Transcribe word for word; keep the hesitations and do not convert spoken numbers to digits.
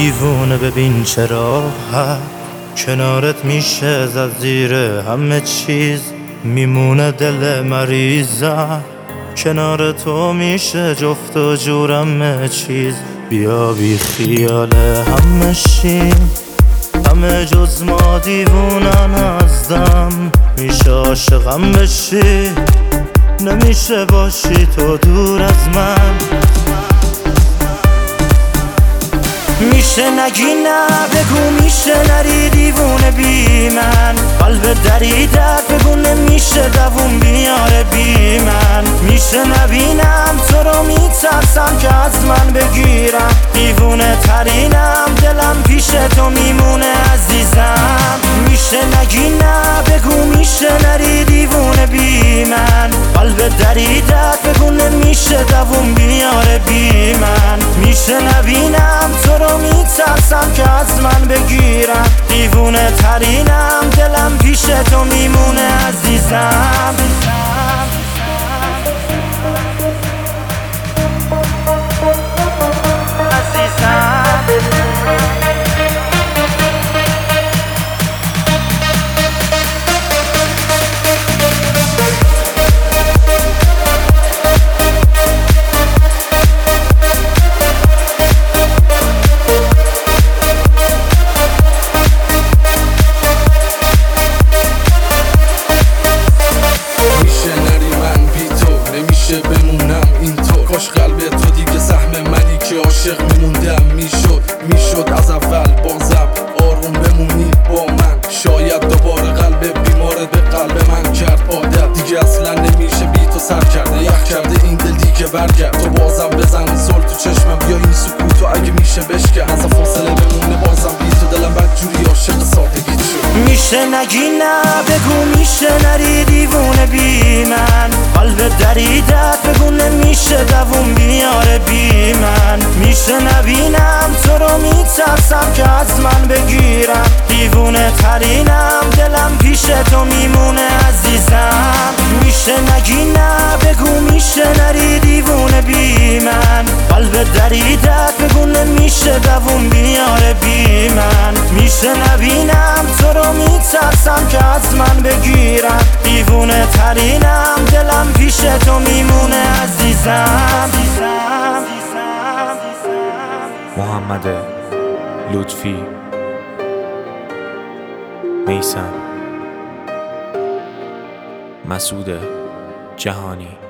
دیوونه ببین چرا کنارت میشه زد زیر همه چیز، میمونه دل مریضم کنار تو میشه جفت و جور همه چیز. بیا بی خیال همه شیم، همه جز ما دیوونن ازدم. میشه عاشقم بشی، نمیشه باشی تو دور از من. میشه نگی نه بگو، میشه نری دیوونه بی من. قلب دریدت بگو نمیشه دووم بیاره بی من. میشه نبینم تو رو میترسم که از من بگیرم. دیوونه ترینم دلم پیش تو میمونه عزیزم. میشه نگی نه بگو، میشه نری دیوونه بی من. قلب دریدت بگو نمیشه دووم بیاره بی من. میشه نبینم تو رو میترسم که از من بگیرم. دیوونه ترینم دلم پیش تو میمونه عزیزم. بمونم اینطور، کاش قلب تو دیگه سهم منی که عاشق میموندم. میشد میشد از اول بازم آروم بمونی با من. شاید دوباره قلب بیمارت به قلب من کرد عادت. دیگه اصلا نمیشه بی تو سر کرده، یخ کرده این دل دیگه برگرد. تو بازم بزن زل تو چشمم، بیا این سکوتو اگه میشه بشکن. از فاصله بمونه بازم بی تو دلم بدجوری عاشق سادگیت شد. میشه نگی نه بگو، میشه نری دیوونه بی من. قلب دریدت بگو نمیشه دووم بیاره بی من. میشه نبینم تو رو میترسم که از من بگیرم. دیوونه ترینم دلم پیش تو میمونه عزیزم. میشه نگی نه بگو، میشه نری دیوونه بی من. قلب دریدت بگو نمیشه دووم بیاره بی من. میشه نبینم تو رو میترسم که از من بگیرم. دیوونه ترینم دلم پیش تو میمونه عزیزم. محمد لطفی، میثم، مسعود جهانی.